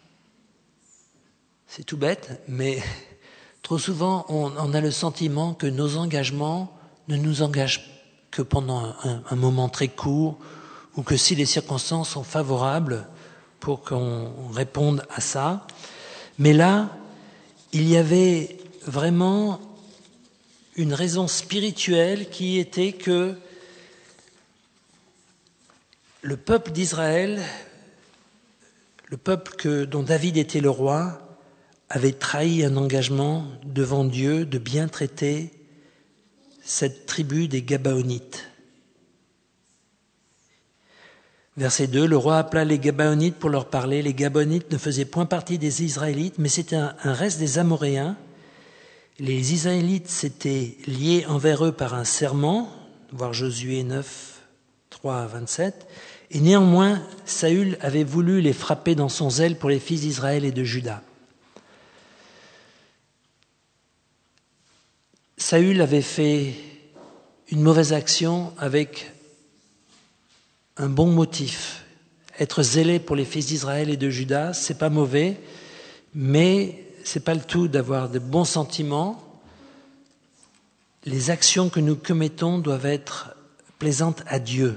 C'est tout bête, mais trop souvent on a le sentiment que nos engagements ne nous engagent que pendant un moment très court, ou que si les circonstances sont favorables pour qu'on réponde à ça. Mais là, il y avait vraiment une raison spirituelle qui était que le peuple d'Israël, le peuple dont David était le roi, avait trahi un engagement devant Dieu de bien traiter cette tribu des Gabaonites. Verset 2, le roi appela les Gabaonites pour leur parler. Les Gabaonites ne faisaient point partie des Israélites, mais c'était un reste des Amoréens. Les Israélites s'étaient liés envers eux par un serment, voir Josué 9, 3 à 27. Et néanmoins, Saül avait voulu les frapper dans son zèle pour les fils d'Israël et de Juda. Saül avait fait une mauvaise action avec un bon motif. Être zélé pour les fils d'Israël et de Juda, c'est pas mauvais, mais c'est pas le tout d'avoir de bons sentiments. Les actions que nous commettons doivent être plaisantes à Dieu.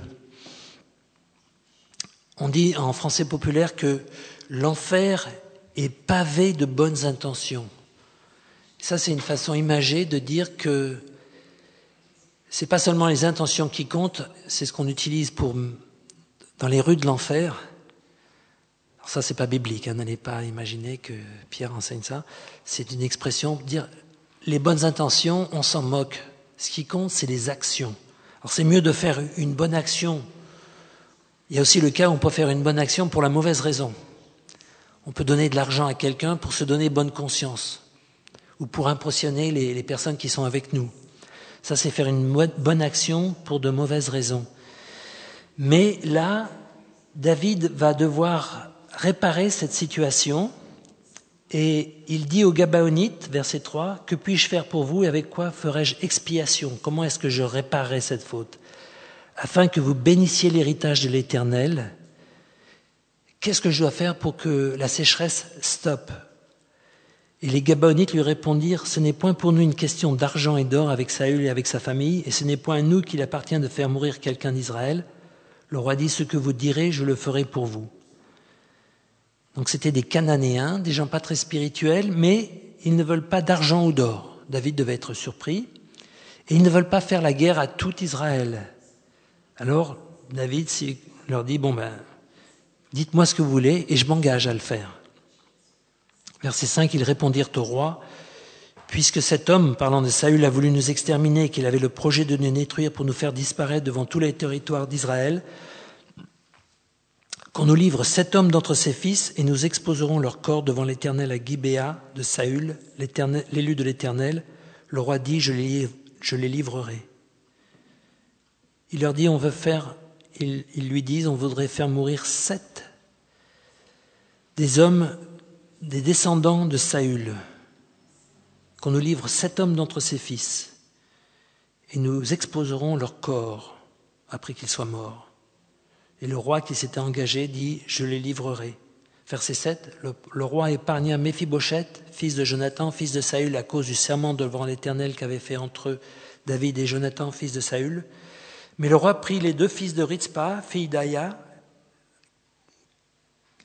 On dit en français populaire que l'enfer est pavé de bonnes intentions. Ça, c'est une façon imagée de dire que c'est pas seulement les intentions qui comptent, c'est ce qu'on utilise dans les rues de l'enfer. Alors ça, c'est pas biblique, n'allez pas imaginer que Pierre enseigne ça. C'est une expression pour dire les bonnes intentions, on s'en moque. Ce qui compte, c'est les actions. Alors c'est mieux de faire une bonne action. Il y a aussi le cas où on peut faire une bonne action pour la mauvaise raison. On peut donner de l'argent à quelqu'un pour se donner bonne conscience ou pour impressionner les personnes qui sont avec nous. Ça, c'est faire une bonne action pour de mauvaises raisons. Mais là, David va devoir réparer cette situation et il dit aux Gabaonites, verset 3, « Que puis-je faire pour vous et avec quoi ferai-je expiation ?» Comment est-ce que je réparerai cette faute ? Afin que vous bénissiez l'héritage de l'Éternel, qu'est-ce que je dois faire pour que la sécheresse stoppe ? Et les Gabaonites lui répondirent, « Ce n'est point pour nous une question d'argent et d'or avec Saül et avec sa famille, et ce n'est point à nous qu'il appartient de faire mourir quelqu'un d'Israël. Le roi dit, ce que vous direz, je le ferai pour vous. » Donc c'était des Cananéens, des gens pas très spirituels, mais ils ne veulent pas d'argent ou d'or. David devait être surpris. Et ils ne veulent pas faire la guerre à tout Israël. Alors David leur dit, dites-moi ce que vous voulez et je m'engage à le faire. Verset 5, ils répondirent au roi, « Puisque cet homme, parlant de Saül, a voulu nous exterminer et qu'il avait le projet de nous détruire pour nous faire disparaître devant tous les territoires d'Israël, qu'on nous livre 7 hommes d'entre ses fils et nous exposerons leur corps devant l'Éternel à Gibéa de Saül, l'élu de l'Éternel. Le roi dit, je les livrerai. » Il leur dit, ils lui disent, on voudrait faire mourir 7 des hommes, des descendants de Saül, qu'on nous livre 7 hommes d'entre ses fils, et nous exposerons leur corps après qu'ils soient morts. Et le roi qui s'était engagé dit, je les livrerai. Verset 7, le roi épargna Méphibosheth, fils de Jonathan, fils de Saül, à cause du serment devant l'Éternel qu'avait fait entre eux David et Jonathan, fils de Saül. Mais le roi prit les 2 fils de Ritzpa, fille d'Aïa,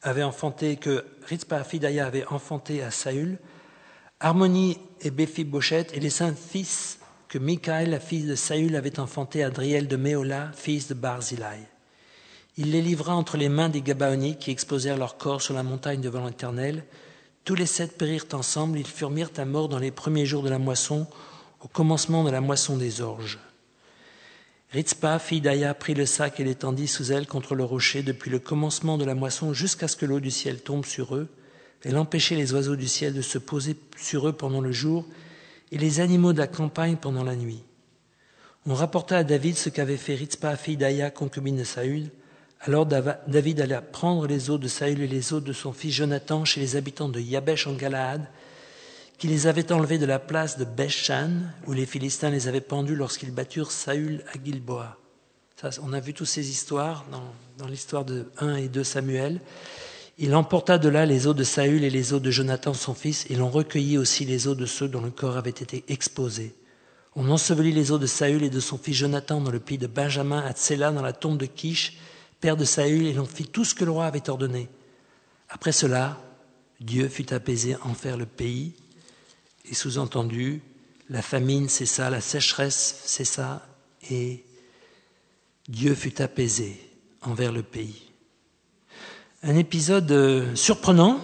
que Ritzpah, fille d'Aya, avait enfanté à Saül, Harmonie et Méphibosheth, et les 5 fils que Michaël, la fille de Saül, avait enfantés à Adriel de Méola, fils de Barzillai. Il les livra entre les mains des Gabaonites qui exposèrent leur corps sur la montagne devant l'Éternel. Tous les 7 périrent ensemble, ils furent mis à mort dans les premiers jours de la moisson, au commencement de la moisson des orges. Ritzpah, fille d'Aya, prit le sac et l'étendit sous elle contre le rocher depuis le commencement de la moisson jusqu'à ce que l'eau du ciel tombe sur eux. Elle empêchait les oiseaux du ciel de se poser sur eux pendant le jour et les animaux de la campagne pendant la nuit. On rapporta à David ce qu'avait fait Ritzpah, fille d'Aya, concubine de Saül. Alors David alla prendre les os de Saül et les os de son fils Jonathan chez les habitants de Yabesh en Galaad, qui les avaient enlevés de la place de Beth-Shan, où les Philistins les avaient pendus lorsqu'ils batturent Saül à Gilboa. Ça, on a vu toutes ces histoires dans l'histoire de 1 et 2 Samuel. Il emporta de là les os de Saül et les os de Jonathan son fils, et l'on recueillit aussi les os de ceux dont le corps avait été exposé. On ensevelit les os de Saül et de son fils Jonathan dans le pays de Benjamin à Tséla, dans la tombe de Kish, père de Saül, et l'on fit tout ce que le roi avait ordonné. Après cela, Dieu fut apaisé envers le pays, et sous-entendu, la famine cessa, la sécheresse cessa, et Dieu fut apaisé envers le pays. Un épisode surprenant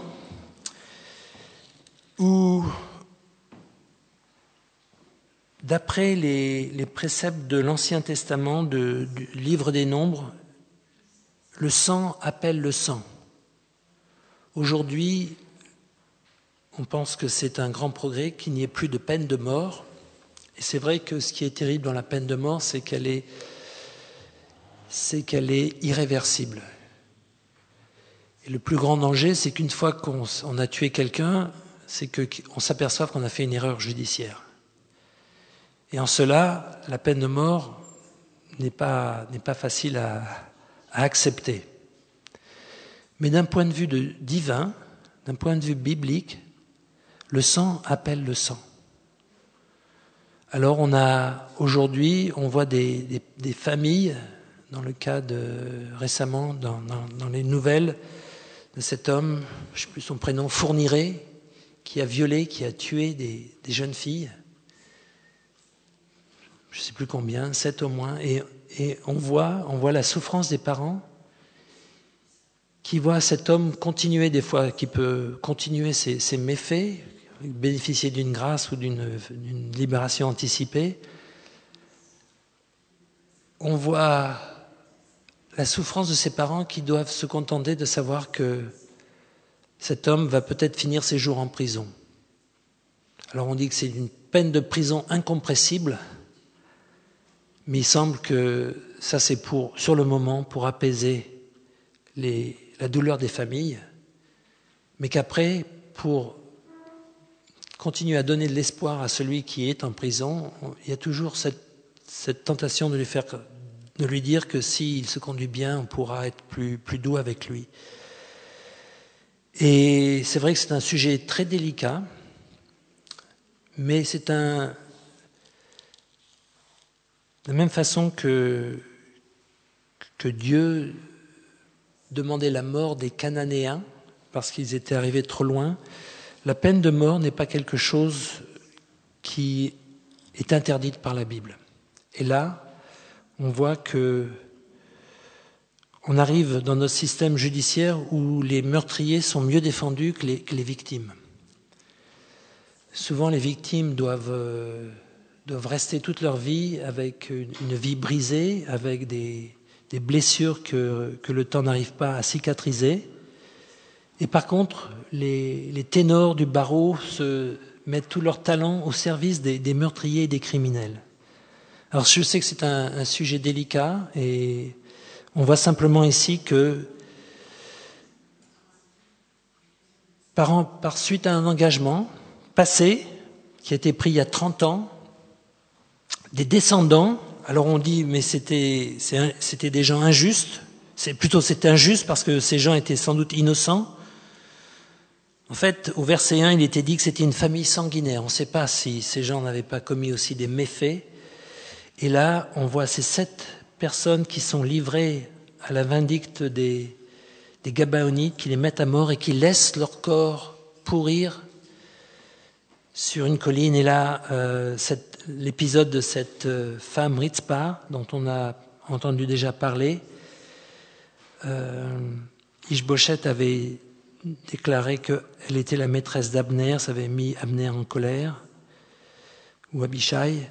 où, d'après les préceptes de l'Ancien Testament, du livre des Nombres, le sang appelle le sang. Aujourd'hui, on pense que c'est un grand progrès, qu'il n'y ait plus de peine de mort. Et c'est vrai que ce qui est terrible dans la peine de mort, c'est qu'elle est irréversible. Et le plus grand danger, c'est qu'une fois qu'on a tué quelqu'un, c'est qu'on s'aperçoive qu'on a fait une erreur judiciaire. Et en cela, la peine de mort n'est pas facile à accepter. Mais d'un point de vue divin, d'un point de vue biblique, le sang appelle le sang. Alors aujourd'hui, on voit des familles, dans le cas récemment, dans les nouvelles, de cet homme, je ne sais plus son prénom, Fourniret, qui a violé, qui a tué des jeunes filles, je ne sais plus combien, 7 au moins, et on voit la souffrance des parents qui voient cet homme continuer des fois, qui peut continuer ses méfaits, bénéficier d'une grâce ou d'une libération anticipée. On voit la souffrance de ses parents qui doivent se contenter de savoir que cet homme va peut-être finir ses jours en prison. Alors on dit que c'est une peine de prison incompressible, mais il semble que ça c'est sur le moment, pour apaiser la douleur des familles, mais qu'après, pour continuer à donner de l'espoir à celui qui est en prison, il y a toujours cette tentation de lui dire que s'il se conduit bien, on pourra être plus doux avec lui. Et c'est vrai que c'est un sujet très délicat, mais c'est de la même façon que Dieu demandait la mort des Cananéens parce qu'ils étaient arrivés trop loin. La peine de mort n'est pas quelque chose qui est interdite par la Bible. Et là, on voit qu'on arrive dans notre système judiciaire où les meurtriers sont mieux défendus que les victimes. Souvent, les victimes doivent rester toute leur vie avec une vie brisée, avec des blessures que le temps n'arrive pas à cicatriser. Et par contre, les ténors du barreau mettent tout leur talent au service des meurtriers et des criminels. Alors je sais que c'est un sujet délicat et on voit simplement ici que par suite à un engagement passé qui a été pris il y a 30 ans, des descendants, alors on dit mais c'était des gens injustes, c'est injuste parce que ces gens étaient sans doute innocents. En fait, au verset 1, il était dit que c'était une famille sanguinaire. On ne sait pas si ces gens n'avaient pas commis aussi des méfaits. Et là, on voit ces 7 personnes qui sont livrées à la vindicte des des Gabaonites qui les mettent à mort et qui laissent leur corps pourrir sur une colline. Et là, l'épisode de cette femme Ritzpa, dont on a entendu déjà parler, Ish-Boshet avait déclaré qu'elle était la maîtresse d'Abner, ça avait mis Abner en colère, ou Abishai.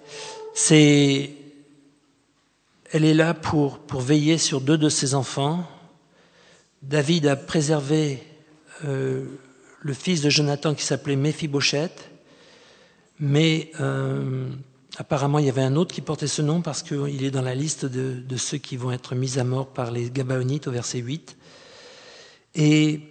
Elle est là pour veiller sur 2 de ses enfants. David a préservé le fils de Jonathan qui s'appelait Méphi-Boshet, mais apparemment il y avait un autre qui portait ce nom parce qu'il est dans la liste de ceux qui vont être mis à mort par les Gabaonites au verset 8. Et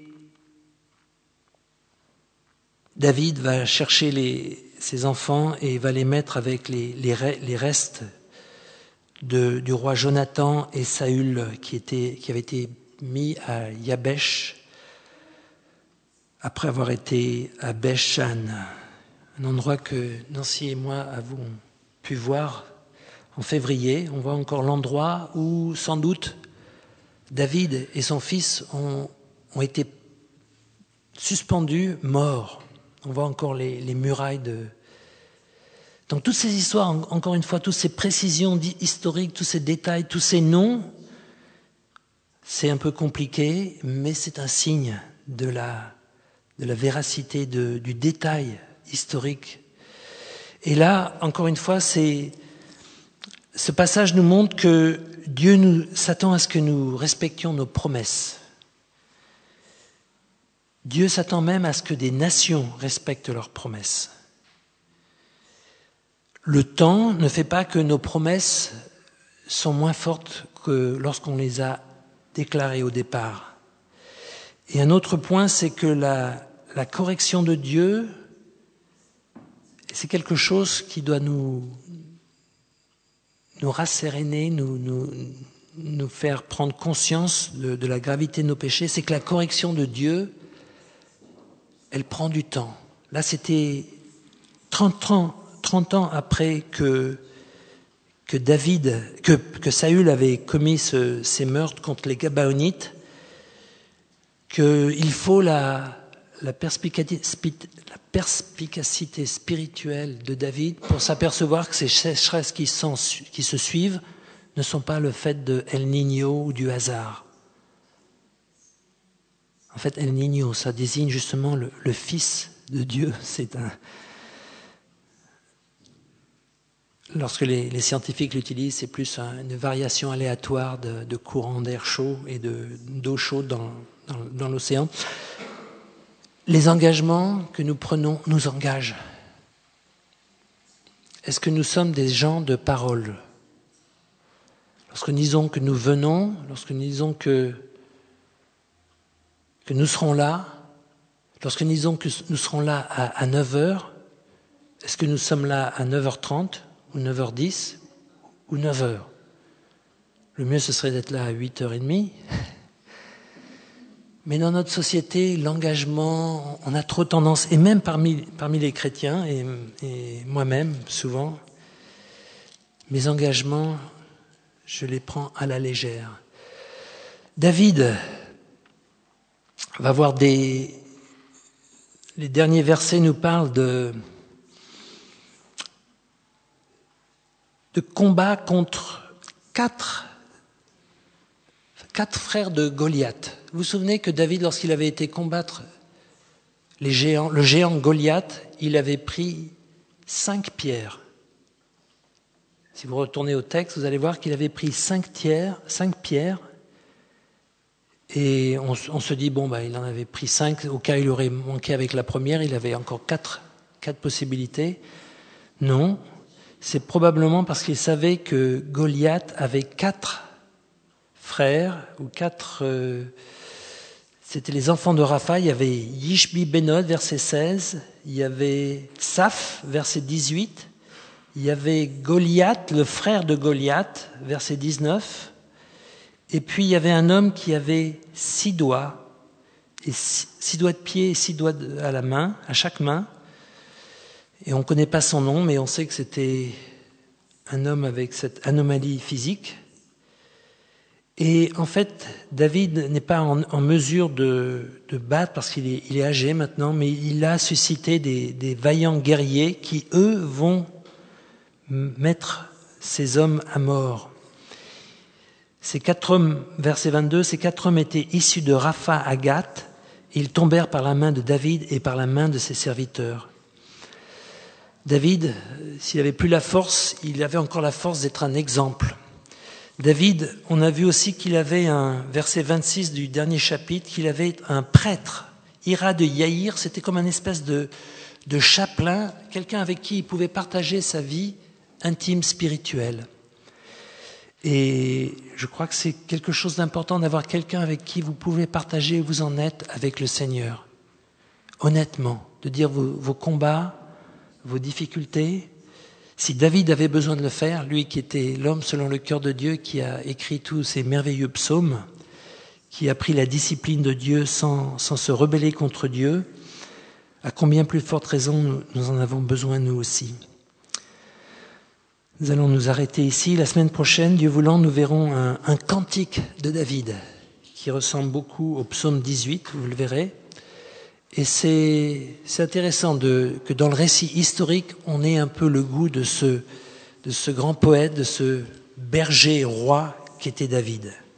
David va chercher ses enfants et va les mettre avec les restes du roi Jonathan et Saül qui avait été mis à Yabesh après avoir été à Beth-Shan, un endroit que Nancy et moi avons pu voir en février. On voit encore l'endroit où sans doute David et son fils ont été suspendus, morts. On voit encore les murailles de... Donc toutes ces histoires, encore une fois, toutes ces précisions historiques, tous ces détails, tous ces noms, c'est un peu compliqué, mais c'est un signe de la véracité, du détail historique. Et là, encore une fois, ce passage nous montre que Dieu s'attend à ce que nous respections nos promesses. Dieu s'attend même à ce que des nations respectent leurs promesses. Le temps ne fait pas que nos promesses sont moins fortes que lorsqu'on les a déclarées au départ. Et un autre point, c'est que la correction de Dieu, c'est quelque chose qui doit nous rasséréner, nous faire prendre conscience de la gravité de nos péchés. C'est que la correction de Dieu, elle prend du temps. Là, c'était 30 ans après que Saül avait commis ces meurtres contre les Gabaonites, qu'il faut la perspicacité spirituelle de David pour s'apercevoir que ces sécheresses qui se suivent ne sont pas le fait de El Niño ou du hasard. En fait, El Niño, ça désigne justement le Fils de Dieu. Lorsque les scientifiques l'utilisent, c'est plus une variation aléatoire de courants d'air chaud et d'eau chaude dans l'océan. Les engagements que nous prenons nous engagent. Est-ce que nous sommes des gens de parole ? Lorsque nous disons que nous venons, lorsque nous disons que nous serons là, lorsque nous disons que nous serons là à 9h, est-ce que nous sommes là à 9h30 ou 9h10 ou 9h ? Le mieux, ce serait d'être là à 8h30. Mais dans notre société, l'engagement, on a trop tendance, et même parmi les chrétiens, et moi-même souvent, mes engagements, je les prends à la légère. David va voir les derniers versets nous parlent de combat contre quatre frères de Goliath. Vous vous souvenez que David, lorsqu'il avait été combattre le géant Goliath, il avait pris 5 pierres. Si vous retournez au texte, vous allez voir qu'il avait pris 5 pierres. Et on se dit, il en avait pris 5. Au cas où il aurait manqué avec la première, il avait encore 4 possibilités. Non, c'est probablement parce qu'il savait que Goliath avait 4 frères, ou 4... c'était les enfants de Rapha. Il y avait Yishbi Benod, verset 16. Il y avait Tsaph, verset 18. Il y avait Goliath, le frère de Goliath, verset 19. Et puis il y avait un homme qui avait 6 doigts, et 6 doigts de pied et 6 doigts à la main, à chaque main. Et on ne connaît pas son nom, mais on sait que c'était un homme avec cette anomalie physique. Et en fait, David n'est pas en mesure de battre parce qu'il est âgé maintenant, mais il a suscité des vaillants guerriers qui, eux, vont mettre ces hommes à mort. Ces 4 hommes, verset 22, ces 4 hommes étaient issus de Rapha à Gath, et ils tombèrent par la main de David et par la main de ses serviteurs. David, s'il n'avait plus la force, il avait encore la force d'être un exemple. David, on a vu aussi qu'il avait verset 26 du dernier chapitre, qu'il avait un prêtre, Ira de Yaïr, c'était comme un espèce de chapelain, quelqu'un avec qui il pouvait partager sa vie intime, spirituelle. Et je crois que c'est quelque chose d'important d'avoir quelqu'un avec qui vous pouvez partager où vous en êtes avec le Seigneur. Honnêtement, de dire vos combats, vos difficultés. Si David avait besoin de le faire, lui qui était l'homme selon le cœur de Dieu, qui a écrit tous ces merveilleux psaumes, qui a pris la discipline de Dieu sans se rebeller contre Dieu, à combien plus forte raison nous en avons besoin nous aussi. Nous allons nous arrêter ici. La semaine prochaine, Dieu voulant, nous verrons un cantique de David qui ressemble beaucoup au psaume 18, vous le verrez. Et c'est intéressant que dans le récit historique, on ait un peu le goût de ce grand poète, de ce berger roi qu'était David.